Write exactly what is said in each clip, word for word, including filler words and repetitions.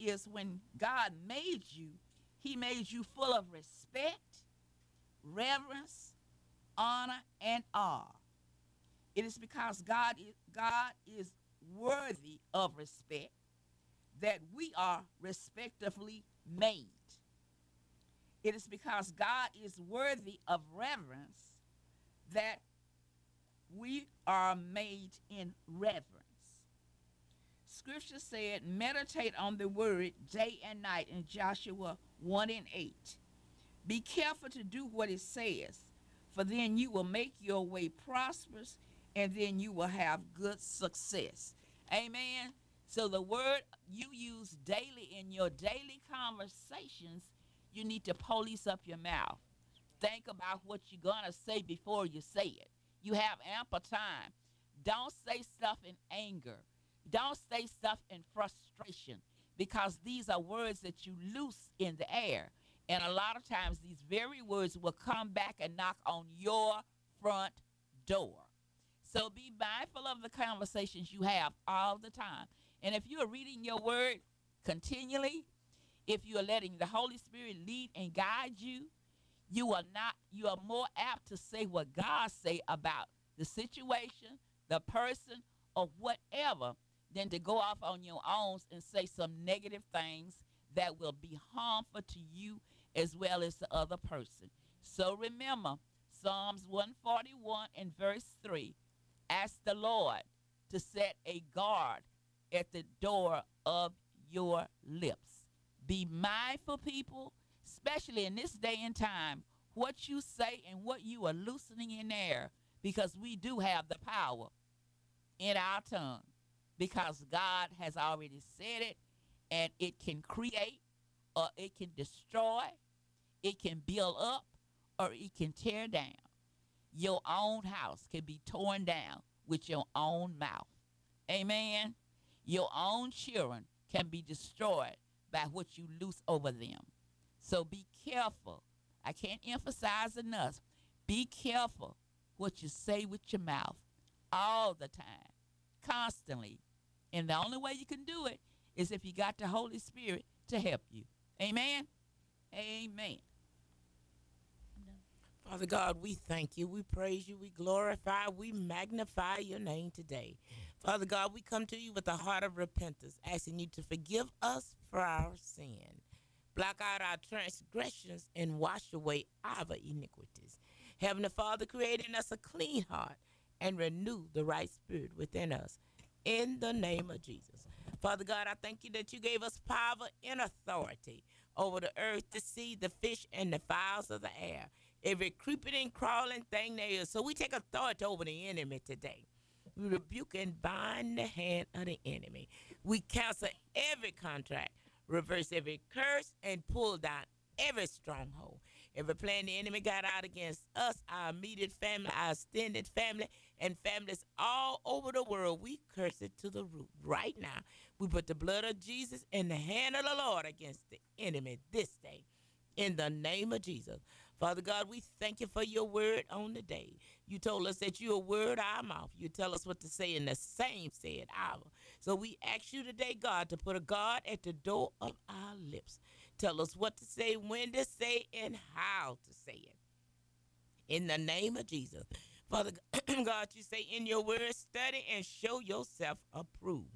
is when God made you, he made you full of respect, reverence, honor, and awe. It is because God is, God is worthy of respect that we are respectively made. It is because God is worthy of reverence that we are made in reverence. Scripture said, meditate on the word day and night in Joshua one and eight. Be careful to do what it says, for then you will make your way prosperous and then you will have good success. Amen. So, the word you use daily in your daily conversations, you need to police up your mouth. Think about what you're going to say before you say it. You have ample time. Don't say stuff in anger. Don't say stuff in frustration because these are words that you loose in the air. And a lot of times, these very words will come back and knock on your front door. So be mindful of the conversations you have all the time. And if you are reading your word continually, if you are letting the Holy Spirit lead and guide you, you are not you are more apt to say what God say about the situation, the person, or whatever than to go off on your own and say some negative things that will be harmful to you as well as the other person. So remember Psalms one forty-one and verse three. Ask the Lord to set a guard at the door of your lips. Be mindful, people, especially in this day and time, what you say and what you are loosening in there, because we do have the power in our tongue, because God has already said it, and it can create or it can destroy, it can build up or it can tear down. Your own house can be torn down with your own mouth. Amen. Your own children can be destroyed by what you loose over them. So be careful. I can't emphasize enough. Be careful what you say with your mouth all the time, constantly. And the only way you can do it is if you got the Holy Spirit to help you. Amen. Amen. Father God, we thank you, we praise you, we glorify, we magnify your name today. Father God, we come to you with a heart of repentance, asking you to forgive us for our sin. Block out our transgressions and wash away our iniquities. Heavenly Father, create in us a clean heart and renew the right spirit within us. In the name of Jesus. Father God, I thank you that you gave us power and authority over the earth, the sea, the fish, and the fowls of the air. Every creeping and crawling thing there is. So we take authority over the enemy today. We rebuke and bind the hand of the enemy. We cancel every contract, reverse every curse, and pull down every stronghold. Every plan the enemy got out against us, our immediate family, our extended family, and families all over the world, we curse it to the root right now. We put the blood of Jesus in the hand of the Lord against the enemy this day. In the name of Jesus. Father God, we thank you for your word on the day. You told us that you're a word our mouth. You tell us what to say in the same said hour. So we ask you today, God, to put a guard at the door of our lips. Tell us what to say, when to say, and how to say it. In the name of Jesus. Father God, you say in your word, study and show yourself approved.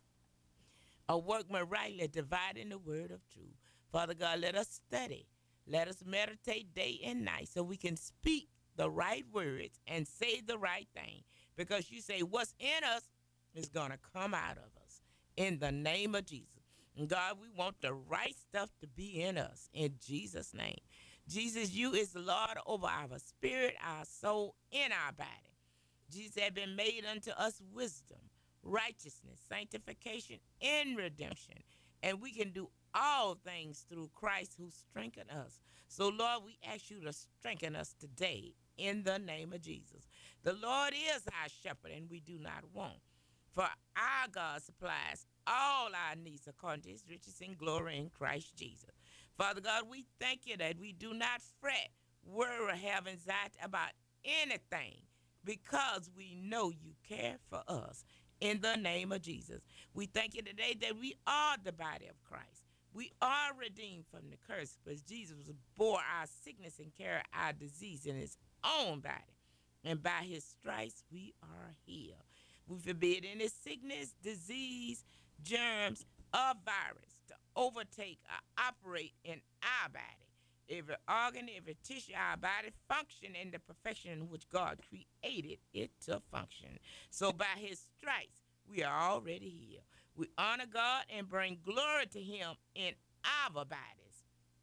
A workman rightly dividing the word of truth. Father God, let us study. Let us meditate day and night so we can speak the right words and say the right thing. Because you say what's in us is going to come out of us. In the name of Jesus. And God, we want the right stuff to be in us. In Jesus' name. Jesus, you is the Lord over our spirit, our soul, and our body. Jesus had been made unto us wisdom, righteousness, sanctification, and redemption. And we can do all things through Christ who strengthened us. So, Lord, we ask you to strengthen us today in the name of Jesus. The Lord is our shepherd, and we do not want. For our God supplies all our needs according to his riches and glory in Christ Jesus. Father God, we thank you that we do not fret, worry, or have anxiety about anything, because we know you care for us. in the name of Jesus. We thank you today that we are the body of Christ. We are redeemed from the curse because Jesus bore our sickness and carried our disease in his own body. And by his stripes we are healed. We forbid any sickness, disease, germs, or virus to overtake or operate in our body. Every organ, every tissue, our body function in the perfection in which God created it to function. So by his stripes, we are already healed. We honor God and bring glory to him in our bodies.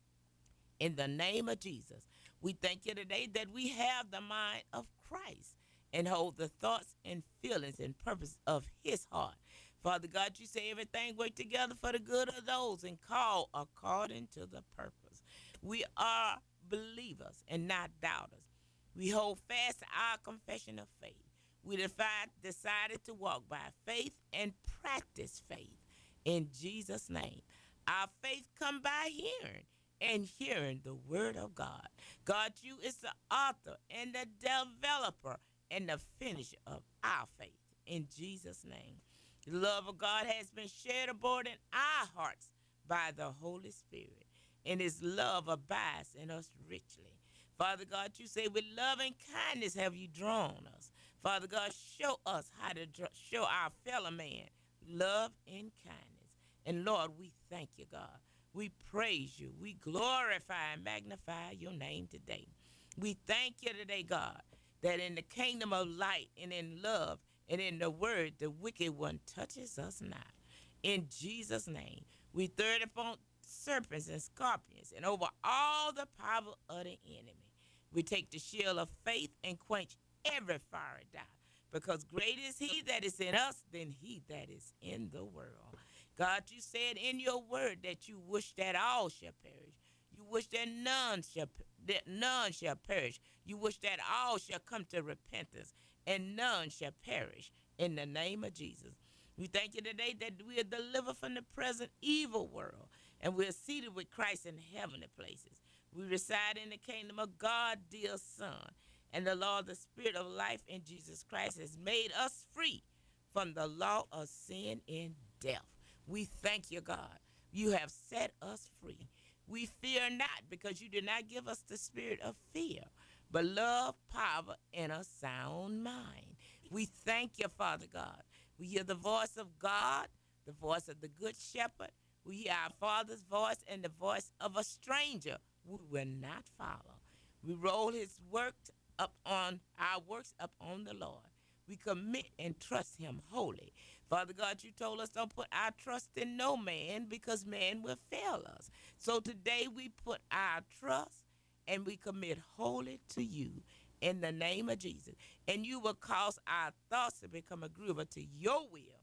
In the name of Jesus, we thank you today that we have the mind of Christ and hold the thoughts and feelings and purpose of his heart. Father God, you say everything work together for the good of those and call according to the purpose. We are believers and not doubters. We hold fast to our confession of faith. We defi- decided to walk by faith and practice faith in Jesus' name. Our faith come by hearing and hearing the word of God. God, you is the author and the developer and the finisher of our faith in Jesus' name. The love of God has been shared abroad in our hearts by the Holy Spirit, and his love abides in us richly. Father God, you say, with love and kindness have you drawn us. Father God, show us how to dr- show our fellow man love and kindness. And Lord, we thank you, God. We praise you. We glorify and magnify your name today. We thank you today, God, that in the kingdom of light and in love and in the word, the wicked one touches us not. In Jesus' name, we third upon serpents and scorpions and over all the power of the enemy. We take the shield of faith and quench every fiery dart, because great is he that is in us than he that is in the world. God, you said in your word that you wish that all shall perish. You wish that none shall that none shall perish. You wish that all shall come to repentance, and none shall perish in the name of Jesus. We thank you today that we are delivered from the present evil world, and we are seated with Christ in heavenly places. We reside in the kingdom of God, dear Son, and the law of the Spirit of life in Jesus Christ has made us free from the law of sin and death. We thank you, God. You have set us free. We fear not, because you did not give us the spirit of fear, but love, power, and a sound mind. We thank you, Father God. We hear the voice of God, the voice of the good shepherd. We hear our Father's voice and the voice of a stranger we will not follow. We roll his work up on our works up on the Lord. We commit and trust him wholly. Father God, you told us don't put our trust in no man, because man will fail us. So today we put our trust and we commit wholly to you in the name of Jesus. And you will cause our thoughts to become agreeable to your will.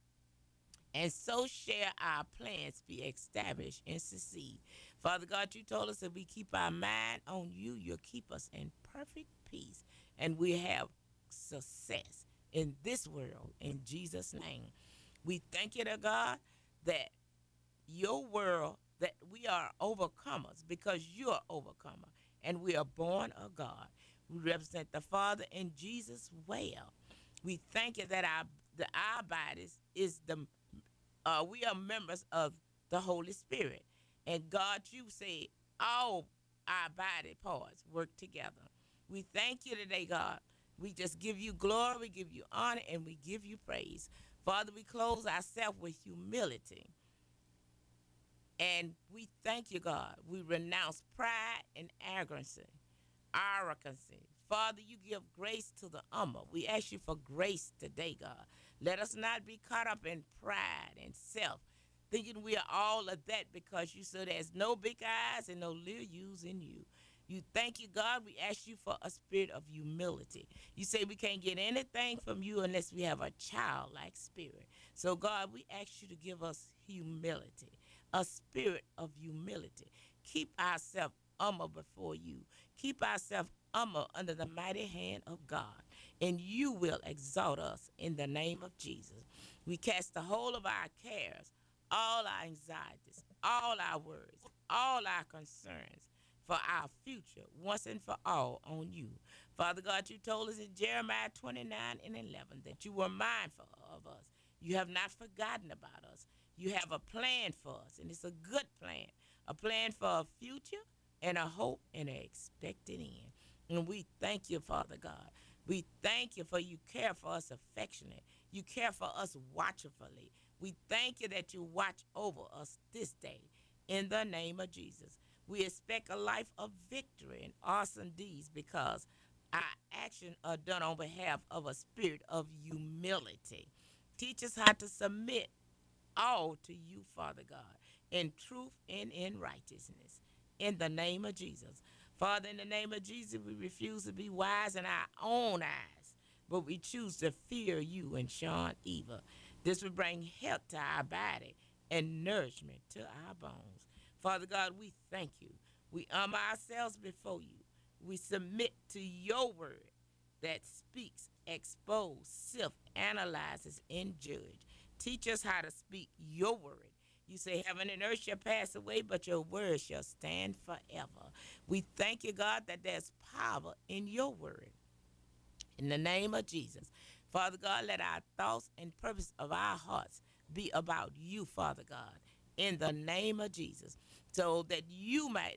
And so shall our plans be established and succeed. Father God, you told us if we keep our mind on you, you'll keep us in perfect peace. And we have success in this world in Jesus' name. We thank you to God that your world, that we are overcomers because you're overcomer, and we are born of God. We represent the Father in Jesus well. We thank you that our the, our bodies is the uh, we are members of the Holy Spirit, and God, you say all our body parts work together. We thank you today, God. We just give you glory, we give you honor, and we give you praise. Father, we close ourselves with humility. And we thank you, God. We renounce pride and arrogance, arrogancy. Father, you give grace to the humble. We ask you for grace today, God. Let us not be caught up in pride and self, thinking we are all of that, because you said there's no big eyes and no little U's in you. You thank you, God. We ask you for a spirit of humility. You say we can't get anything from you unless we have a childlike spirit. So, God, we ask you to give us humility, a spirit of humility. Keep ourselves humble before you. Keep ourselves humble under the mighty hand of God, and you will exalt us in the name of Jesus. We cast the whole of our cares, all our anxieties, all our worries, all our concerns for our future once and for all on you. Father God, you told us in Jeremiah twenty-nine and eleven that you were mindful of us. You have not forgotten about us. You have a plan for us, and it's a good plan, a plan for a future and a hope and an expected end. And we thank you, Father God. We thank you for you care for us affectionate. You care for us watchfully. We thank you that you watch over us this day in the name of Jesus. We expect a life of victory and awesome deeds because our actions are done on behalf of a spirit of humility. Teach us how to submit all to you, Father God, in truth and in righteousness. In the name of Jesus. Father, in the name of Jesus, we refuse to be wise in our own eyes, but we choose to fear you and shun evil. This will bring health to our body and nourishment to our bones. Father God, we thank you. We humble ourselves before you. We submit to your word that speaks, exposes, sift, analyzes, and judge. Teach us how to speak your word. You say heaven and earth shall pass away, but your word shall stand forever. We thank you, God, that there's power in your word. In the name of Jesus. Father God, let our thoughts and purpose of our hearts be about you, Father God, in the name of Jesus, so that you might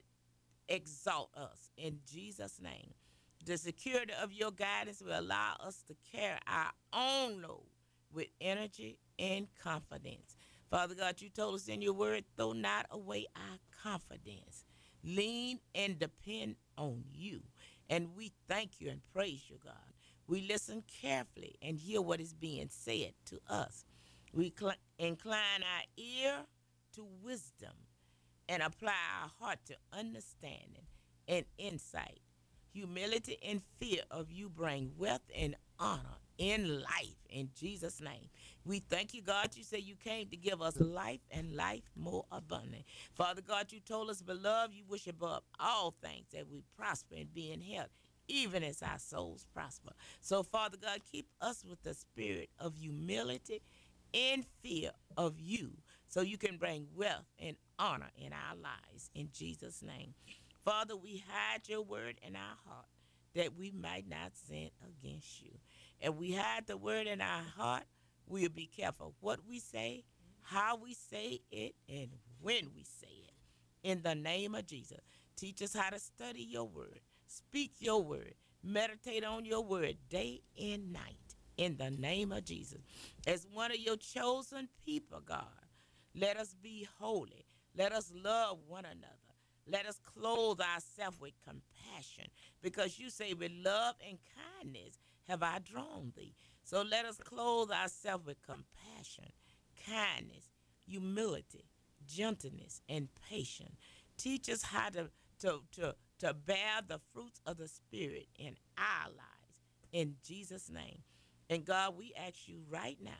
exalt us in Jesus' name. The security of your guidance will allow us to carry our own load with energy and confidence. Father God, you told us in your word, throw not away our confidence. Lean and depend on you. And we thank you and praise you, God. We listen carefully and hear what is being said to us. We cl- incline our ear to wisdom and apply our heart to understanding and insight. Humility and fear of you bring wealth and honor in life in Jesus' name. We thank you, God. You say you came to give us life and life more abundant. Father God, you told us, beloved, you wish above all things that we prosper and be in health, even as our souls prosper. So, Father God, keep us with the spirit of humility and fear of you so you can bring wealth and honor in our lives in Jesus' name. Father, we hide your word in our heart that we might not sin against you. If we hide the word in our heart, we'll be careful what we say, how we say it, and when we say it. In the name of Jesus, teach us how to study your word, speak your word, meditate on your word day and night. In the name of Jesus, as one of your chosen people, God, let us be holy. Let us love one another. Let us clothe ourselves with compassion because you say, with love and kindness have I drawn thee. So let us clothe ourselves with compassion, kindness, humility, gentleness, and patience. Teach us how to, to, to, to bear the fruits of the Spirit in our lives. In Jesus' name. And God, we ask you right now,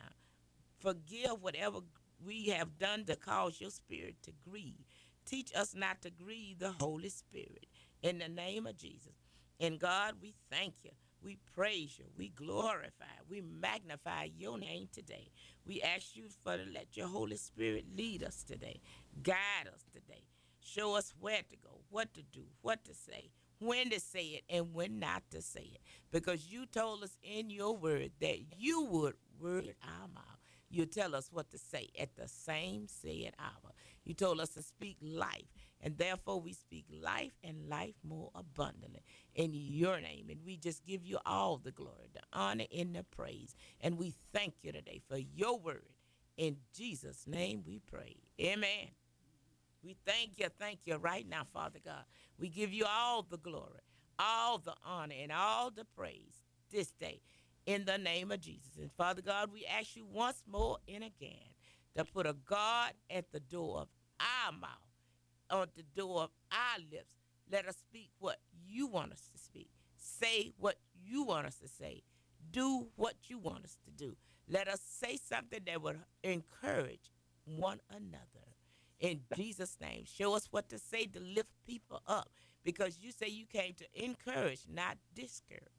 forgive whatever we have done to cause your spirit to grieve. Teach us not to grieve the Holy Spirit in the name of Jesus. And God, we thank you. We praise you. We glorify. We magnify your name today. We ask you for to let your Holy Spirit lead us today. Guide us today. Show us where to go, what to do, what to say, when to say it, and when not to say it. Because you told us in your word that you would word our mouth. You tell us what to say at the same said hour. You told us to speak life, and therefore we speak life and life more abundantly in your name. And we just give you all the glory, the honor, and the praise. And we thank you today for your word. In Jesus' name we pray. Amen. We thank you, thank you right now, Father God. We give you all the glory, all the honor, and all the praise this day in the name of Jesus. And Father God, we ask you once more and again to put a guard at the door of our mouth, on the door of our lips. Let us speak what you want us to speak. Say what you want us to say. Do what you want us to do. Let us say something that would encourage one another. In Jesus' name, show us what to say to lift people up because you say you came to encourage, not discourage.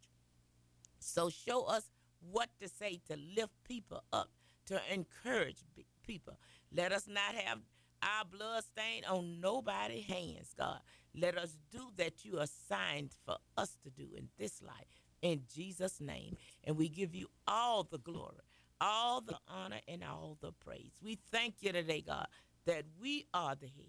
So show us what to say to lift people up, to encourage people. Let us not have our blood stain on nobody's hands, God. Let us do that you assigned for us to do in this life, in Jesus' name. And we give you all the glory, all the honor, and all the praise. We thank you today, God, that we are the head